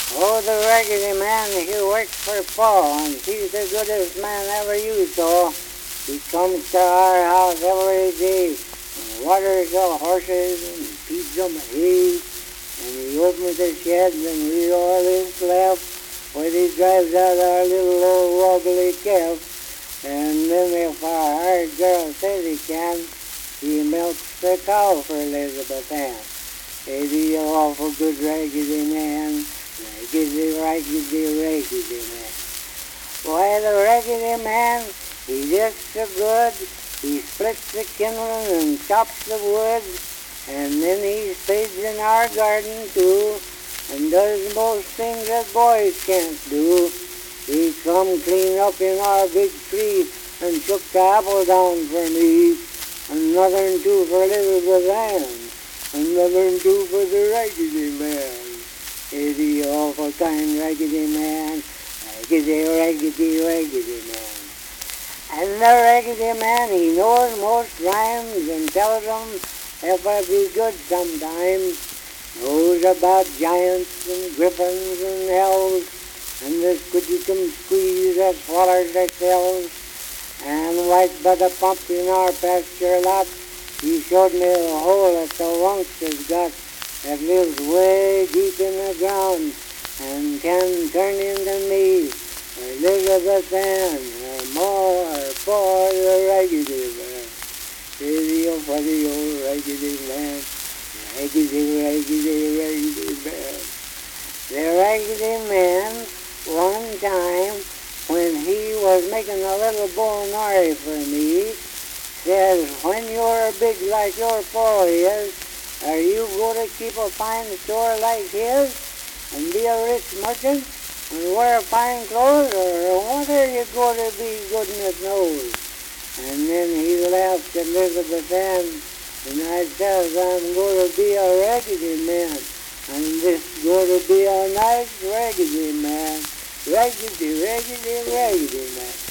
Oh, the Raggedy Man, he works for Paul, and he's the goodest man ever you saw. He comes to our house every day, and waters the horses, and feeds them hay, and he opens the sheds, and we all is left, where he drives out our little old wobbly calf. And then if our hired girl says he can, he milks the cow for Elizabeth Ann. Hey, the awful good Raggedy Man, raggedy, raggedy, raggedy man. Why, the Raggedy Man, he just so good, he splits the kindling and chops the wood, and then he spades in our garden too, and does most things that boys can't do. He come clean up in our big tree and shook the apple down for me, another and two for Elizabeth Ann, another and two for the Raggedy Man. Hey, the awful kind Raggedy Man, raggedy, raggedy, raggedy man. And the Raggedy Man, he knows most rhymes and tells them if I be good sometimes. Knows about giants and griffins and elves, and the squidgy squeeze that swallows themselves. And right by the pump in our pasture lot, he showed me a hole that the Wunks has got that lives way deep in the ground and can turn into me, or Elizabeth Ann, or more, for the Raggedy Man. Hey, oh, for the old Raggedy Man, raggedy, raggedy, raggedy man. The Raggedy Man, one time, when he was making a little bow-and-arrow for me, says, when you're big like your Paul is, are you going to keep a fine store like his and be a rich merchant and wear fine clothes, or what are you going to be, goodness knows? And then he laughed at Elizabeth Ann, and I says, I'm going to be a Raggedy Man, and this is going to be a nice Raggedy Man. Raggedy, raggedy, raggedy man.